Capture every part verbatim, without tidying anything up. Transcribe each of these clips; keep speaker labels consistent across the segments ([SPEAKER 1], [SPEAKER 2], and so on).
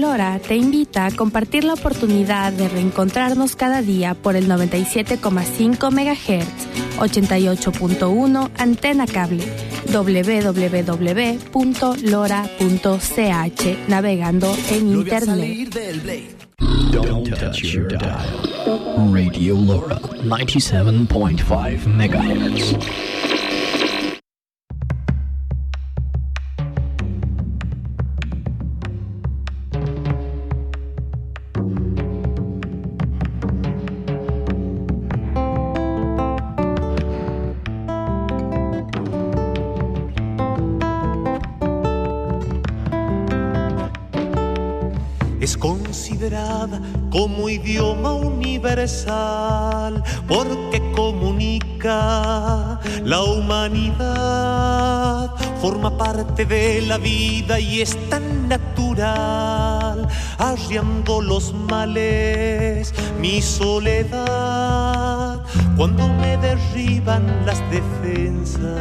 [SPEAKER 1] Lora te invita a compartir la oportunidad de reencontrarnos cada día por el noventa y siete coma cinco megahertz, ochenta y ocho punto uno Antena Cable, doble u doble u doble u punto lora punto c h, navegando en internet.
[SPEAKER 2] Don't touch your dial. Radio Lora, ninety-seven point five megahertz.
[SPEAKER 3] Es considerada como idioma universal porque comunica la humanidad, forma parte de la vida y es tan natural, arriando los males mi soledad cuando me derriban las defensas.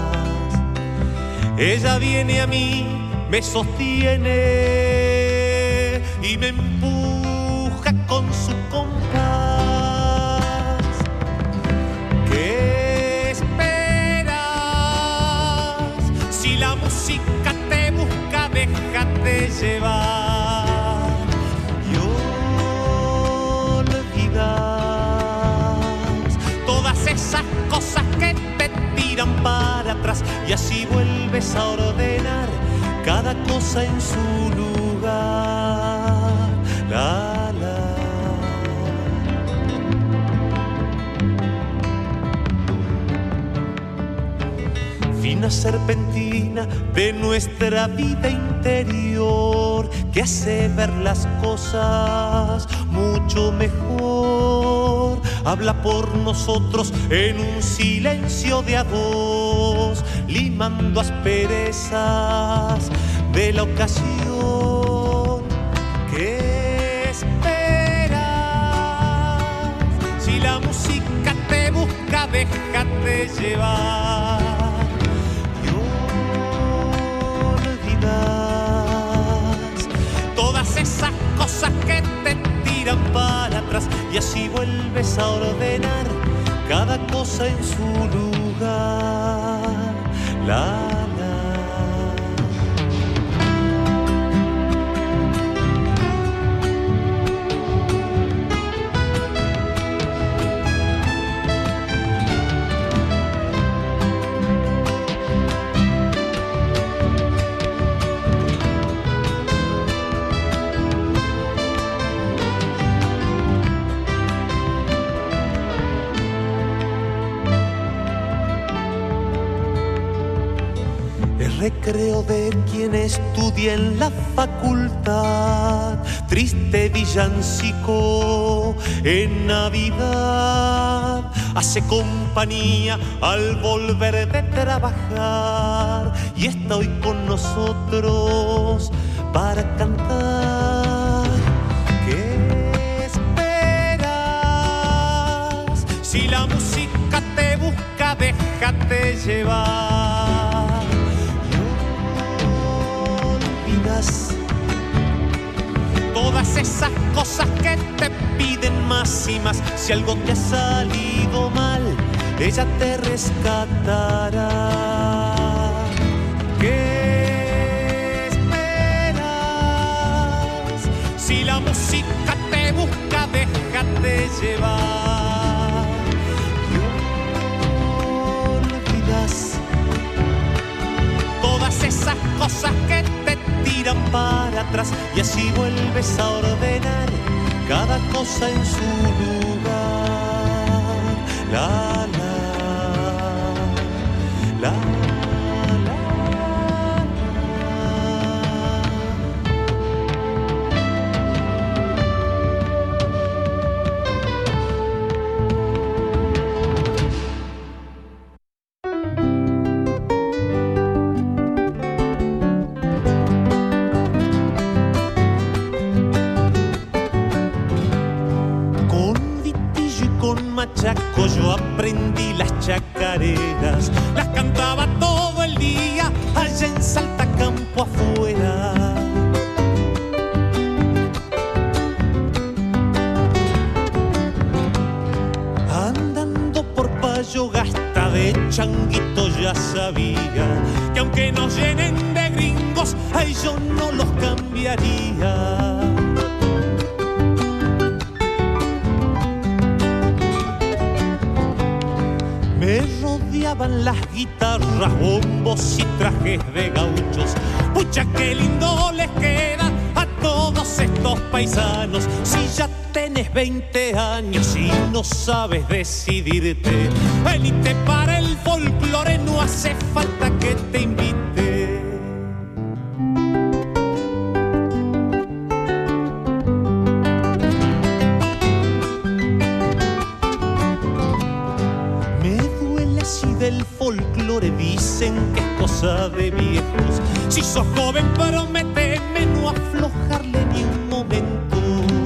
[SPEAKER 3] Ella viene a mí, me sostiene y me empuja con su compás. ¿Qué esperas? Si la música te busca, déjate llevar y olvidas todas esas cosas que te tiran para atrás y así vuelves a ordenar cada cosa en su lugar. La, la. Fina serpentina de nuestra vida interior que hace ver las cosas mucho mejor. Habla por nosotros en un silencio de a dos, limando asperezas de la ocasión. ¿Qué esperas? Si la música te busca, déjate llevar y olvidas todas esas cosas que te tiran para atrás y así vuelves a ordenar cada cosa en su lugar. La recreo de quien estudia en la facultad, triste villancico en Navidad, hace compañía al volver de trabajar y está hoy con nosotros para cantar. ¿Qué esperas? Si la música te busca, déjate llevar. Todas esas cosas que te piden más y más. Si algo te ha salido mal, ella te rescatará. ¿Qué esperas? Si la música te busca, déjate llevar y olvidas todas esas cosas que te tiran para atrás y así vuelves a ordenar cada cosa en su lugar. La, la, la, la, machaco yo aprendí las chacareras, las cantaba todo el día allá en Salta campo afuera. droga hasta de changuito ya sabía que aunque nos llenen de gringos, ay, yo no los cambiaría. Me rodeaban las guitarras, bombos y trajes de gauchos. Pucha, qué lindo les queda a todos estos paisanos. Si ya tenés veinte años y no sabes decidirte, venite para el folclore, no hace falta que te invite. Del folclore dicen que es cosa de viejos. Si sos joven, prométeme no aflojarle ni un momento.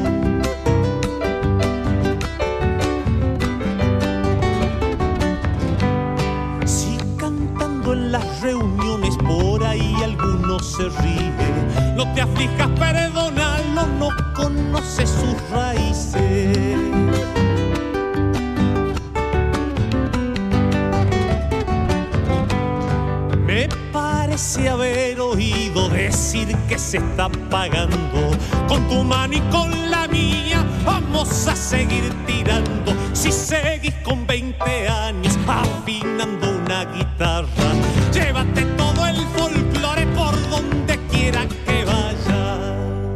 [SPEAKER 3] Si cantando en las reuniones por ahí alguno se ríe, no te aflijas, perdónalo, no conoce sus raíces. Me parece haber oído decir que se está pagando. Con tu mano y con la mía vamos a seguir tirando. Si seguís con veinte años afinando una guitarra, llévate todo el folclore por donde quiera que vayas.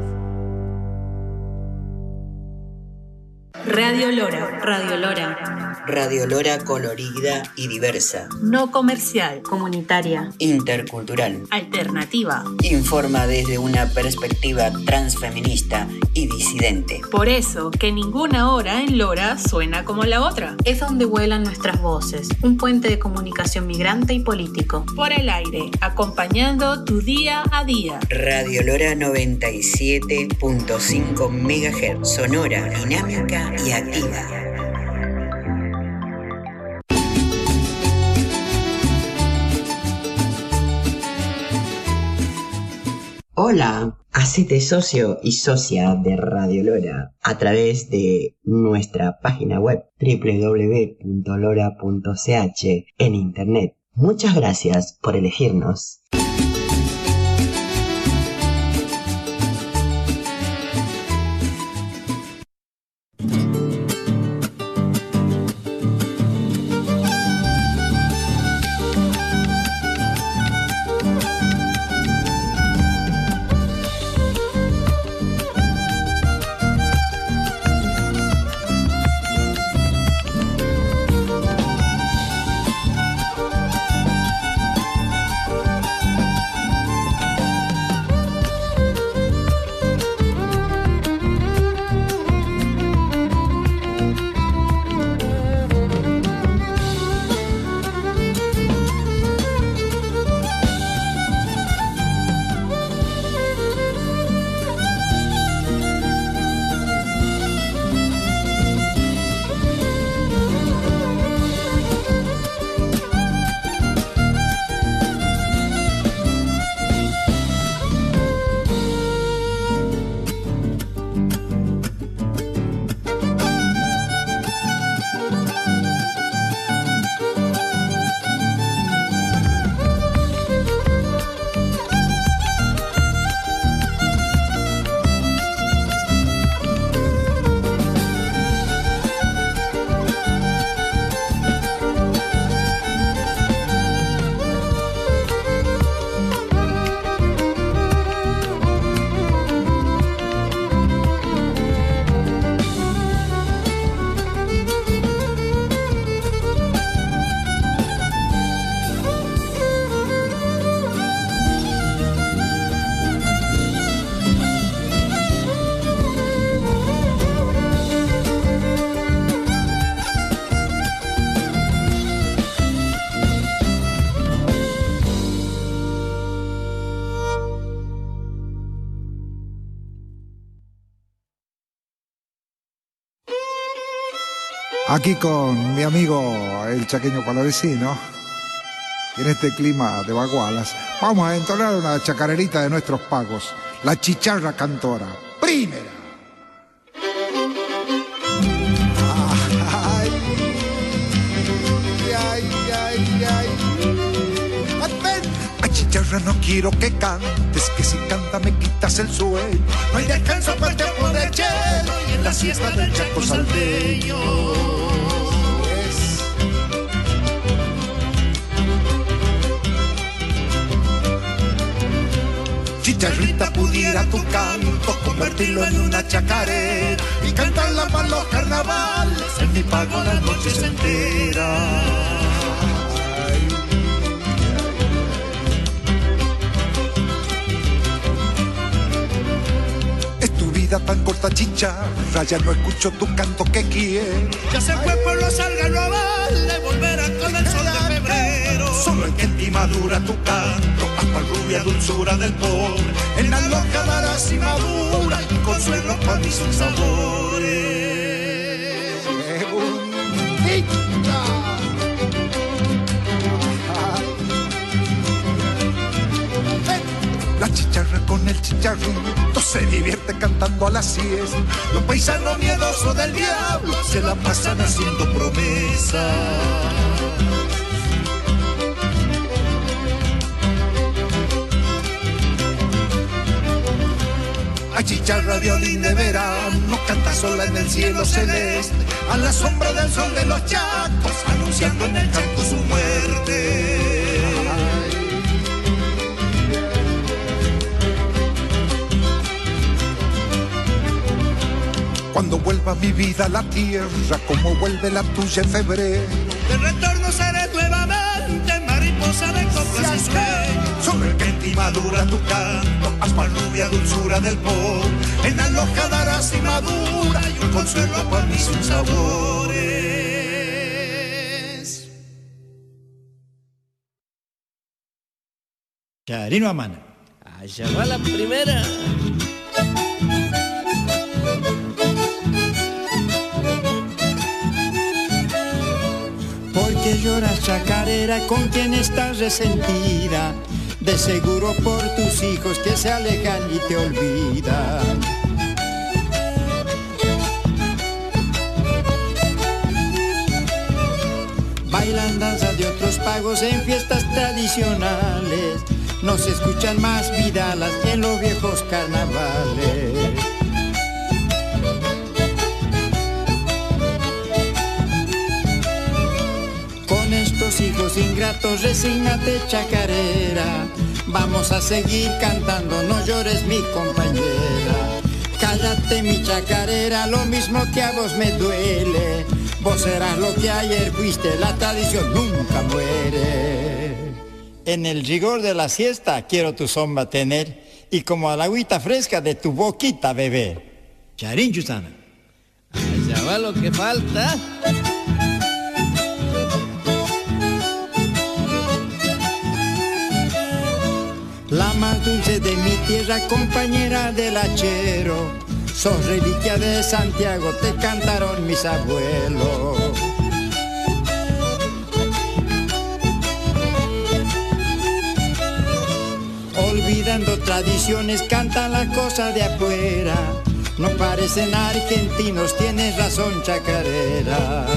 [SPEAKER 4] Radio Lora, Radio Lora.
[SPEAKER 5] Radio Lora colorida y diversa.
[SPEAKER 4] No comercial, comunitaria,
[SPEAKER 5] intercultural,
[SPEAKER 4] alternativa.
[SPEAKER 5] Informa desde una perspectiva transfeminista y disidente.
[SPEAKER 4] Por eso, que ninguna hora en Lora suena como la otra. Es donde vuelan nuestras voces, un puente de comunicación migrante y político. Por el aire, acompañando tu día a día.
[SPEAKER 5] Radio Lora noventa y siete punto cinco megahertz, sonora, dinámica y activa. Hola, hacete socio y socia de Radio Lora a través de nuestra página web doble u doble u doble u punto lora punto c h en internet. Muchas gracias por elegirnos.
[SPEAKER 6] Aquí con mi amigo el chaqueño palavecino, y en este clima de bagualas, vamos a entonar una chacarerita de nuestros pagos, la chicharra cantora. Primera. Ay, ay, chicharra, no quiero que cantes, que si canta me quitas el sueño. No hay descanso para el tiempo de chelo y en la siesta del Chaco salteño. Chicharrita, pudiera tu canto convertirlo en una chacarera y cantarla para los carnavales, en mi pago las noches enteras. Es tu vida tan corta, chicharra, ya no escucho tu canto que quiero.
[SPEAKER 3] Ya se fue por los algarrobales, volverá con el sol de febrero.
[SPEAKER 6] Solo el que en ti madura tu canto, hasta rubia dulzura del pobre, en la loca darás y madura, y consuelo para mí sus sabores. ¡Qué bonita! La chicharra con el chicharrito se divierte cantando a la siesta. Los paisanos miedosos del diablo se la pasan haciendo promesas. La chicharra violín de verano canta sola en el cielo celeste, a la sombra del sol de los chacos, anunciando en el canto su muerte. Cuando vuelva mi vida a la tierra, como vuelve la tuya en febrero,
[SPEAKER 3] de retorno seré nuevamente mariposa de coplas y sueños.
[SPEAKER 6] Sobre el que en ti madura tu canto, aspa rubia dulzura del pobre, en la loja darás y madura, y un consuelo para mí sus sabores.
[SPEAKER 7] Charino Amana.
[SPEAKER 8] Allá va la primera.
[SPEAKER 7] Porque lloras, chacarera, con quien estás resentida, de seguro por tus hijos que se alejan y te olvidan. Bailan danzas de otros pagos en fiestas tradicionales, no se escuchan más vidalas en los viejos carnavales. Con estos hijos ingratos, resígnate, chacarera, vamos a seguir cantando, no llores mi compañera. Cállate mi chacarera, lo mismo que a vos me duele, vos serás lo que ayer fuiste, la tradición nunca muere. En el rigor de la siesta quiero tu sombra tener, y como a la agüita fresca de tu boquita beber. Charín Chusana.
[SPEAKER 8] Allá va lo que falta.
[SPEAKER 7] La más dulce de mi tierra, compañera del hachero, sos reliquia de Santiago, te cantaron mis abuelos. Olvidando tradiciones, cantan las cosas de afuera, no parecen argentinos, tienes razón, chacarera.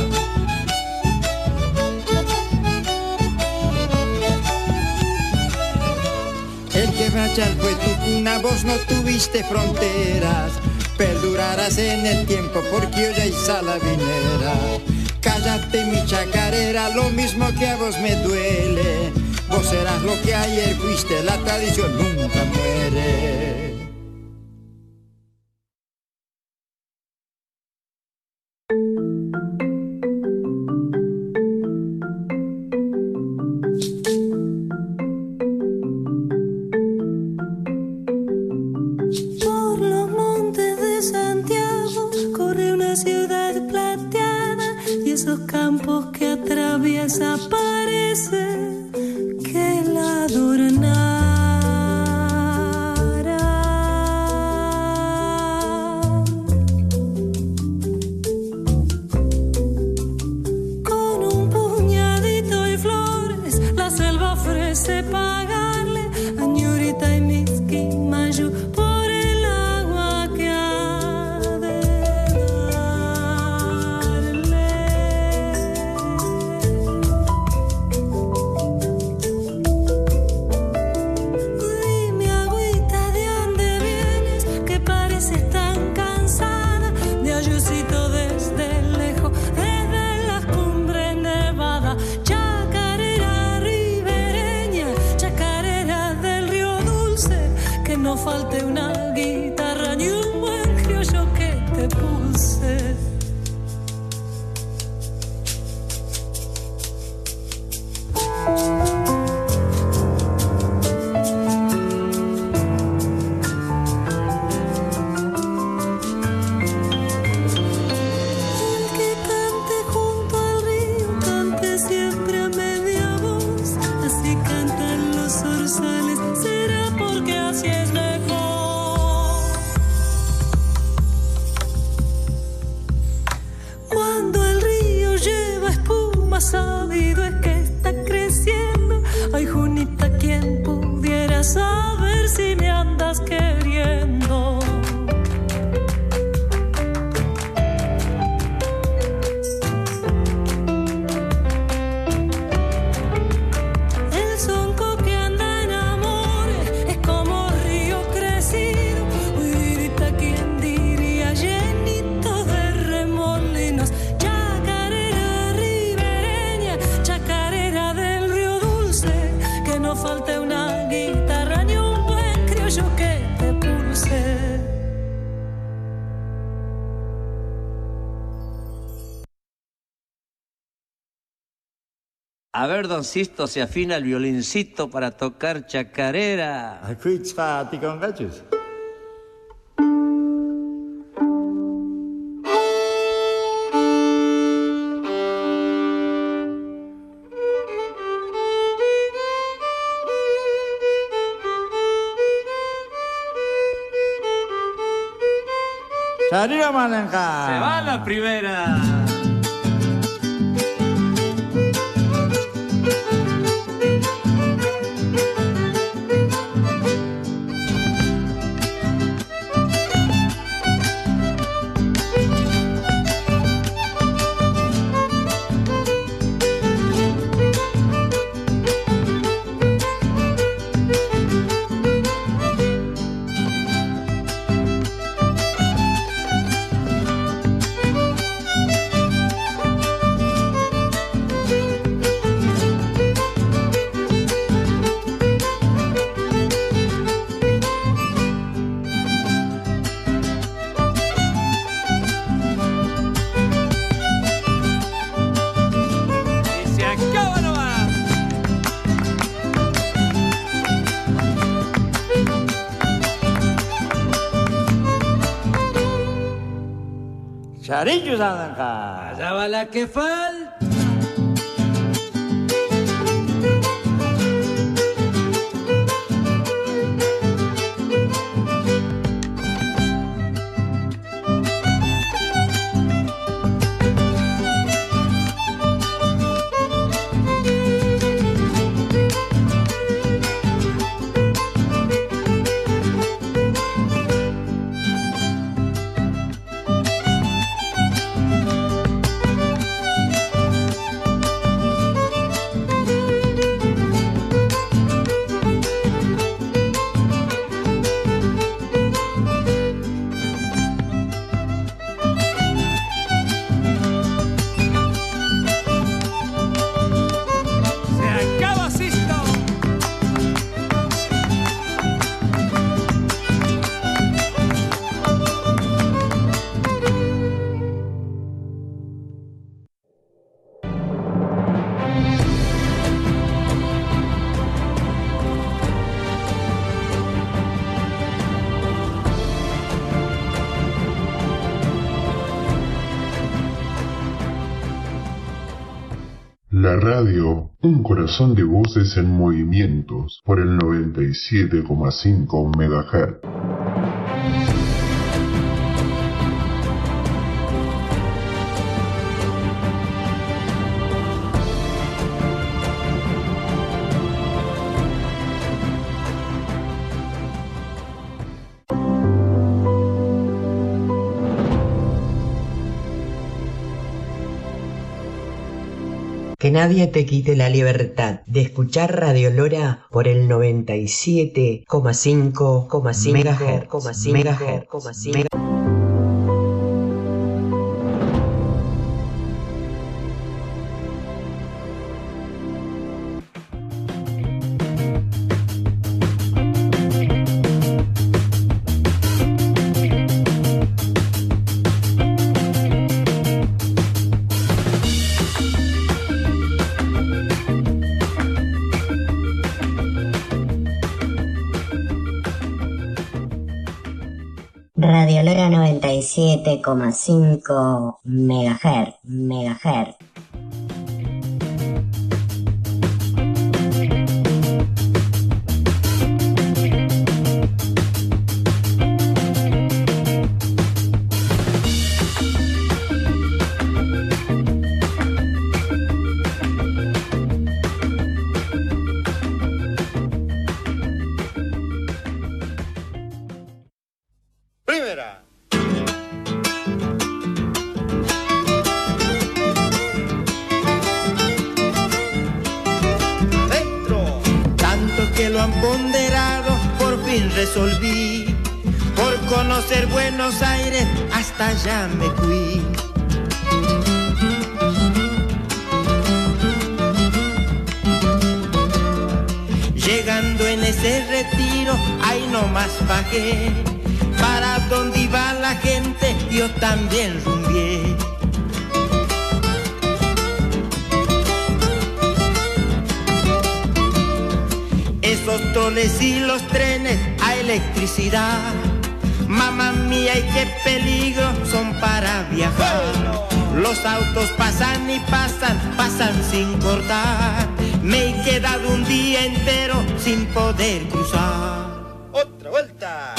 [SPEAKER 7] El quebrachal fue tu cuna, vos no tuviste fronteras, perdurarás en el tiempo porque hoy hay salavinera. Cállate mi chacarera, lo mismo que a vos me duele, vos serás lo que ayer fuiste, la tradición nunca muere.
[SPEAKER 9] Parece que la adornara. veces tan cansada de ayucito desde lejos, desde las cumbres nevadas. Chacarera ribereña, chacarera del río dulce, que no falte una guitarra ni un buen criollo que te pulse. Sabido es que está creciendo. Ay, Junita, ¿quién pudiera saber si me andas queriendo? El sonco que anda en amores es como río crecido. Uy, Virita, ¿quién diría? Llenito de remolinos. No falte una guitarra ni un buen criollo que te pulse.
[SPEAKER 8] A ver, don Sisto, se afina el violincito para tocar chacarera.
[SPEAKER 10] Quits fati con gachos. ¡Arriba, Malenca!
[SPEAKER 8] ¡Se va la primera!
[SPEAKER 10] Charillos andan acá.
[SPEAKER 8] Allá va la que falta.
[SPEAKER 11] La radio, un corazón de voces en movimientos, por el noventa y siete coma cinco megahertz.
[SPEAKER 5] Que nadie te quite la libertad de escuchar Radio Lora por el noventa y siete coma cinco megahertz. Megahertz.
[SPEAKER 12] Radio Lora noventa y siete coma cinco megahertz. Megahertz.
[SPEAKER 7] Resolví por conocer Buenos Aires, hasta allá me fui. Llegando en ese retiro, ahí nomás bajé. Para donde iba la gente, yo también rumbié. Esos troles y los trenes a electricidad, mamá mía, y qué peligro son para viajar. Los autos pasan y pasan, pasan sin cortar. Me he quedado un día entero sin poder cruzar. Otra vuelta.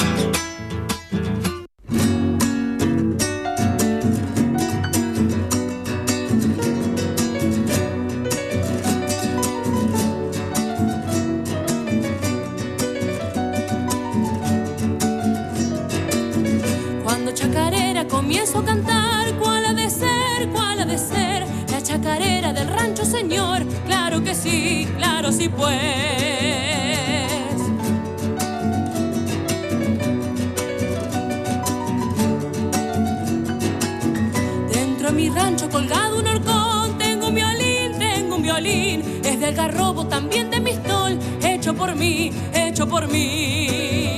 [SPEAKER 9] Comienzo a cantar, cuál ha de ser, cuál ha de ser la chacarera del rancho, señor. Claro que sí, claro sí pues. Dentro de mi rancho colgado un horcón, tengo un violín, tengo un violín. Es del garrobo, también de mistol, hecho por mí, hecho por mí.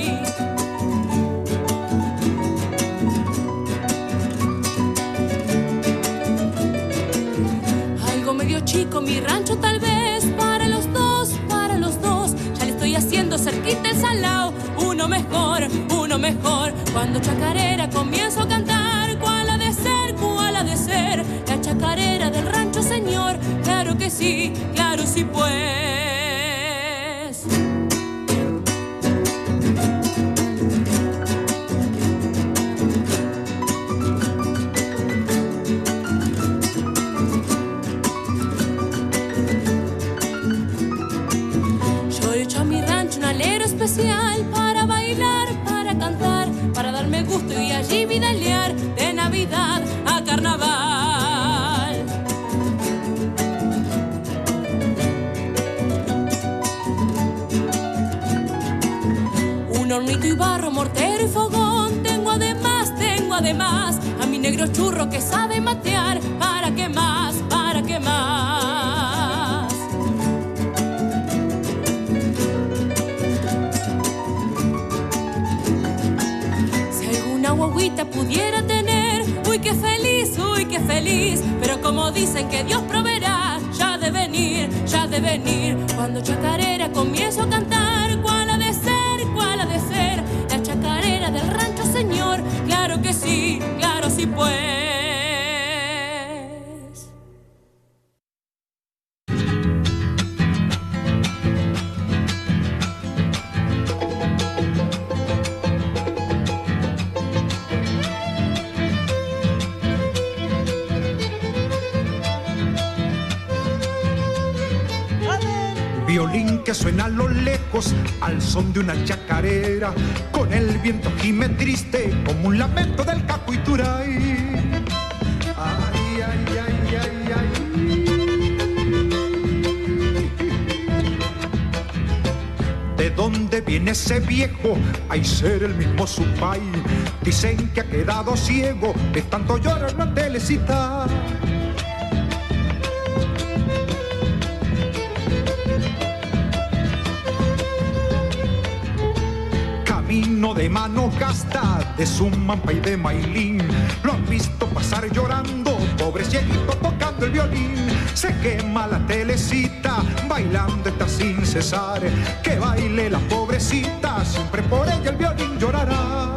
[SPEAKER 9] Medio chico mi rancho, tal vez para los dos, para los dos. Ya le estoy haciendo cerquita el salao, uno mejor, uno mejor. Cuando chacarera comienzo a cantar, cuál ha de ser, cuál ha de ser la chacarera del rancho, señor. Claro que sí, claro sí pues. Especial para bailar, para cantar, para darme gusto y allí vidalear de Navidad a Carnaval. Un hornito y barro, mortero y fogón, tengo además, tengo además a mi negro churro que sabe matear. ¿Para qué más? ¿Para qué más? Guaguita pudiera tener, uy qué feliz, uy qué feliz, pero como dicen que Dios proveerá, ya de venir, ya de venir. Cuando chacarera comienzo a cantar, cuál ha de ser, cuál ha de ser la chacarera del rancho, señor. Claro que sí, claro sí pues.
[SPEAKER 13] Violín que suena a lo lejos al son de una chacarera, con el viento gime triste como un lamento del Cacuituray. Ay, ay, ay, ay, ay. tiene ese viejo, hay ser el mismo su pai. Dicen que ha quedado ciego de tanto llorar en la telecita. Camino de mano gasta, de Sumampa y de Mailín. Lo han visto pasar llorando, pobre cieguito tocando el violín. Se quema la telecita, bailando está sin cesar. Que baile la pobrecita, siempre por ella el violín llorará.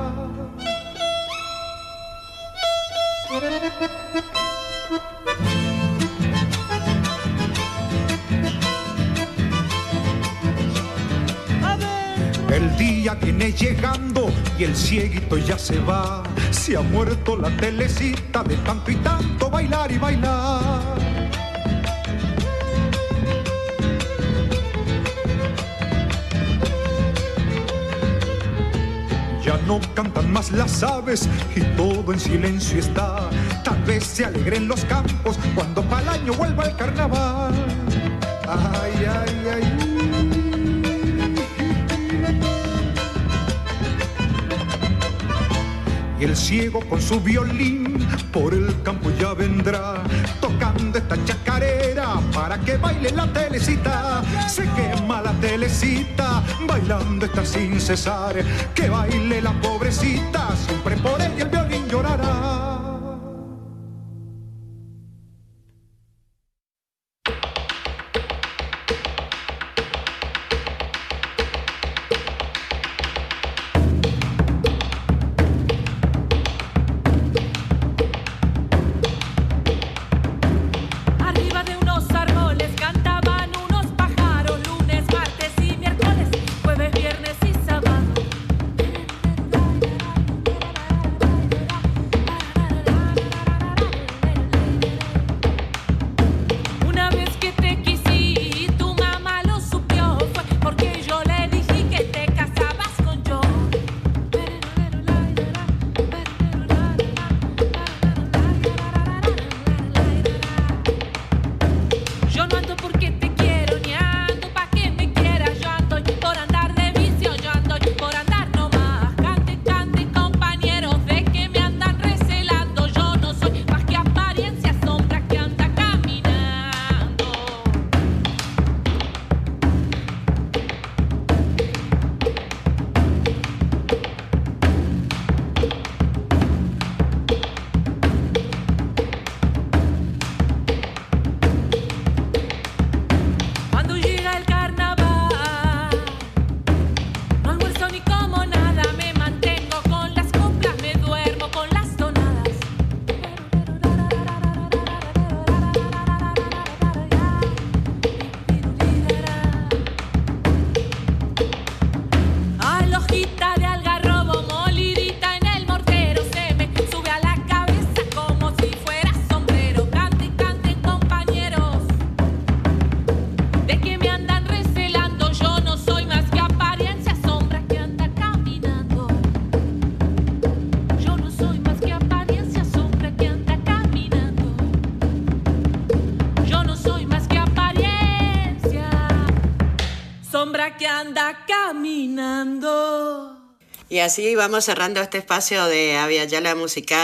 [SPEAKER 13] El día viene llegando y el cieguito ya se va. Se ha muerto la telecita de tanto y tanto bailar y bailar. Ya no cantan más las aves y todo en silencio está. Tal vez se alegren los campos cuando pa'l año vuelva el carnaval. Ay, ay, ay. Y el ciego con su violín por el campo ya vendrá, tocando esta chacarera para que baile la telecita. Se quema la telecita, bailando está sin cesar. Que baile la pobrecita, siempre por ella el violín llorará.
[SPEAKER 4] Que anda caminando.
[SPEAKER 14] Y así vamos cerrando este espacio de Avia Yala Musical.